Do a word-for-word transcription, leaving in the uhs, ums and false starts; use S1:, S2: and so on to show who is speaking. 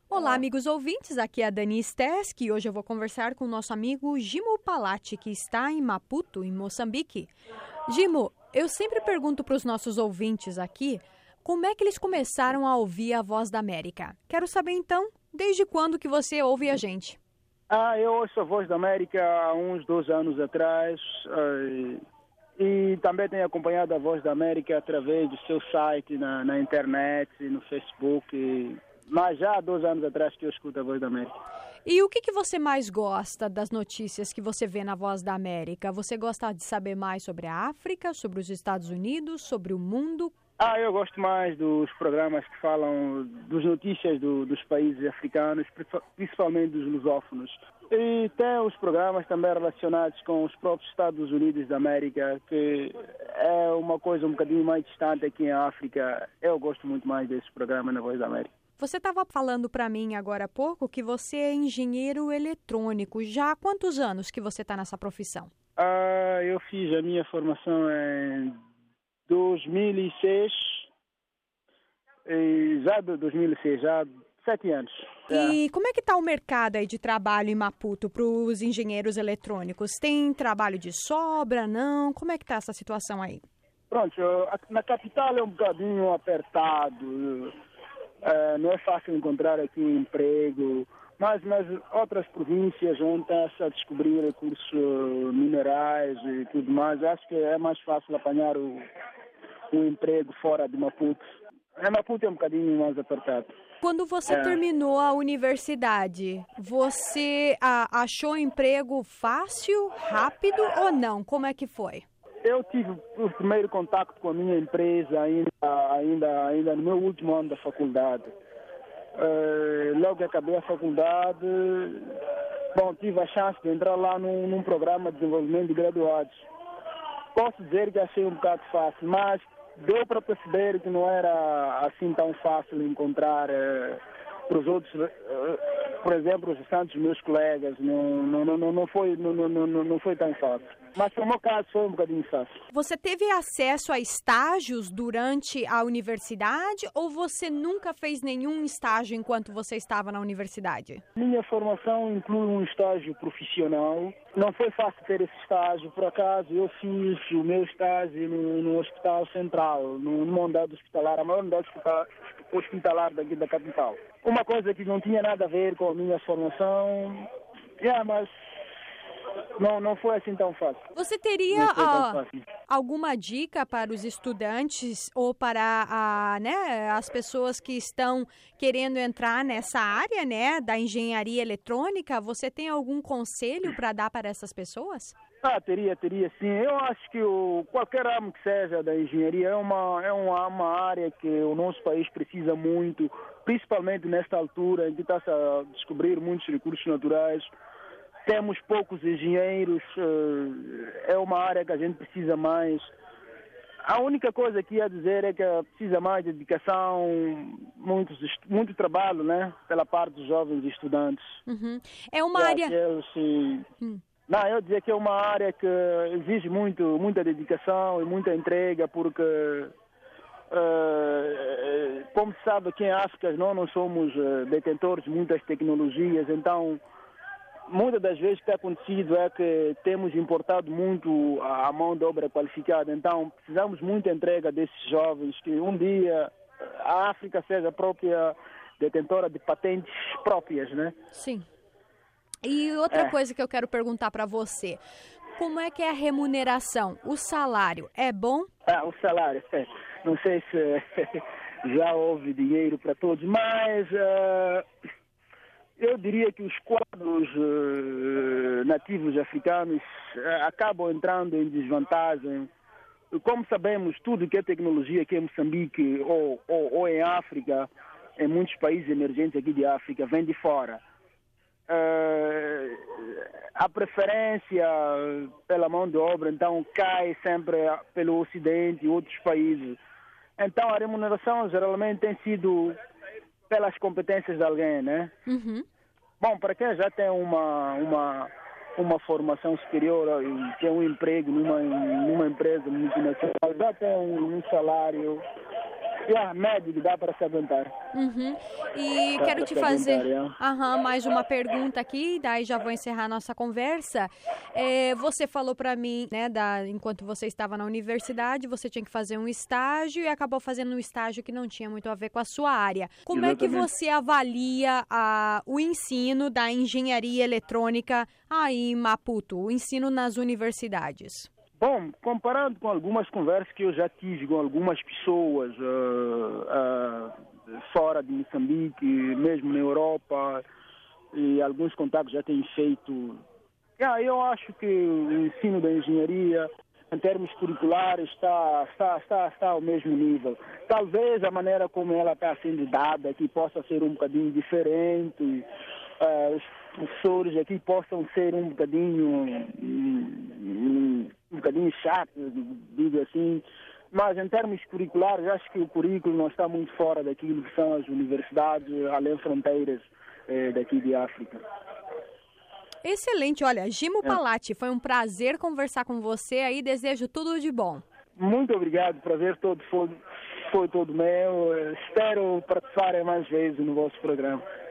S1: Olá, amigos ouvintes, aqui é a Dani Stesk e hoje eu vou conversar com o nosso amigo Gimo Palati, que está em Maputo, em Moçambique. Gimo, eu sempre pergunto para os nossos ouvintes aqui como é que eles começaram a ouvir a Voz da América. Quero saber então, desde quando que você ouve a gente?
S2: Ah, eu ouço a Voz da América há uns dois anos atrás uh, e também tenho acompanhado a Voz da América através do seu site, na, na internet, no Facebook. E... Mas já há dois anos atrás que eu escuto a Voz da América.
S1: E o que, que você mais gosta das notícias que você vê na Voz da América? Você gosta de saber mais sobre a África, sobre os Estados Unidos, sobre o mundo?
S2: Ah, eu gosto mais dos programas que falam das notícias do, dos países africanos, principalmente dos lusófonos. E tem os programas também relacionados com os próprios Estados Unidos da América, que é uma coisa um bocadinho mais distante aqui em África. Eu gosto muito mais desses programas na Voz da América.
S1: Você estava falando para mim agora há pouco que você é engenheiro eletrônico. Já há quantos anos que você está nessa profissão?
S2: Ah, eu fiz a minha formação em dois mil e seis, e já de dois mil e seis, já há sete anos.
S1: E como é que está o mercado aí de trabalho em Maputo para os engenheiros eletrônicos? Tem trabalho de sobra, não? Como é que está essa situação aí?
S2: Pronto, na capital é um bocadinho apertado. Uh, não é fácil encontrar aqui um emprego, mas nas outras províncias onde está-se a descobrir recursos minerais e tudo mais, acho que é mais fácil apanhar o, o emprego fora de Maputo. A Maputo é um bocadinho mais apertado.
S1: Quando você é. terminou a universidade, você ah, achou emprego fácil, rápido ou não? Como é que foi?
S2: Eu tive o primeiro contato com a minha empresa ainda, ainda, ainda no meu último ano da faculdade. Uh, logo que acabei a faculdade, bom, tive a chance de entrar lá num, num programa de desenvolvimento de graduados. Posso dizer que achei um bocado fácil, mas deu para perceber que não era assim tão fácil encontrar uh, para os outros, uh, por exemplo, os restantes meus colegas, não, não, não, não, foi, não, não, não, não foi tão fácil. Mas no meu caso foi um bocadinho fácil.
S1: Você teve acesso a estágios durante a universidade ou você nunca fez nenhum estágio enquanto você estava na universidade?
S2: Minha formação inclui um estágio profissional. Não foi fácil ter esse estágio. Por acaso eu fiz o meu estágio no, no Hospital Central, no, numa unidade hospitalar, a maior unidade hospitalar, hospitalar daqui da capital. Uma coisa que não tinha nada a ver com a minha formação, yeah, mas Não, não foi assim tão fácil.
S1: Você teria uh, alguma dica para os estudantes ou para uh, né, as pessoas que estão querendo entrar nessa área, né, da engenharia eletrônica? Você tem algum conselho para dar para essas pessoas?
S2: Ah, teria, teria sim. Eu acho que o, qualquer ramo que seja da engenharia é uma, é uma, uma área que o nosso país precisa muito, principalmente nesta altura em que está-se a descobrir muitos recursos naturais. Temos poucos engenheiros, é uma área que a gente precisa mais. A única coisa que ia dizer é que precisa mais de dedicação, muito, muito trabalho, né, pela parte dos jovens estudantes.
S1: Uhum. É uma área...
S2: Eles, hum. Não, eu dizer que é uma área que exige muito, muita dedicação e muita entrega, porque, uh, como se sabe, aqui em África nós não somos detentores de muitas tecnologias, então... Muitas das vezes o que tem acontecido é que temos importado muito a mão de obra qualificada, então precisamos muita entrega desses jovens, que um dia a África seja a própria detentora de patentes próprias, né?
S1: Sim. E outra
S2: é.
S1: coisa que eu quero perguntar para você, como é que é a remuneração? O salário é bom?
S2: Ah, o salário, é. Não sei se já houve dinheiro para todos, mas... Uh... Eu diria que os quadros uh, nativos africanos uh, acabam entrando em desvantagem. Como sabemos, tudo que é tecnologia aqui em Moçambique ou, ou, ou em África, em muitos países emergentes aqui de África, vem de fora. Uh, a preferência pela mão de obra, então, cai sempre pelo Ocidente e outros países. Então, a remuneração geralmente tem sido... pelas competências de alguém, né?
S1: Uhum.
S2: Bom, para quem já tem uma, uma, uma formação superior e tem um emprego numa, numa empresa multinacional, já tem um, um salário, yeah, médio que dá para se aguentar.
S1: Uhum. E dá quero te fazer yeah. uhum, mais uma pergunta aqui, daí já vou encerrar a nossa conversa. É, você falou para mim, né, da, enquanto você estava na universidade, você tinha que fazer um estágio e acabou fazendo um estágio que não tinha muito a ver com a sua área. Como Exatamente. É que você avalia a, o ensino da engenharia eletrônica aí em Maputo, o ensino nas universidades?
S2: Bom, comparando com algumas conversas que eu já tive com algumas pessoas uh, uh, fora de Moçambique, mesmo na Europa, e alguns contatos já tenho feito, yeah, eu acho que o ensino da engenharia, em termos curriculares, está, está, está, está ao mesmo nível. Talvez a maneira como ela está sendo dada aqui possa ser um bocadinho diferente, uh, os professores aqui possam ser um bocadinho... Um, um, um bocadinho chato, digo assim, mas em termos curriculares, acho que o currículo não está muito fora daquilo que são as universidades, além fronteiras eh, daqui de África.
S1: Excelente, olha, Gimo é. Palati, foi um prazer conversar com você aí, desejo tudo de bom.
S2: Muito obrigado, o prazer todo foi, foi todo meu, espero participar mais vezes no vosso programa.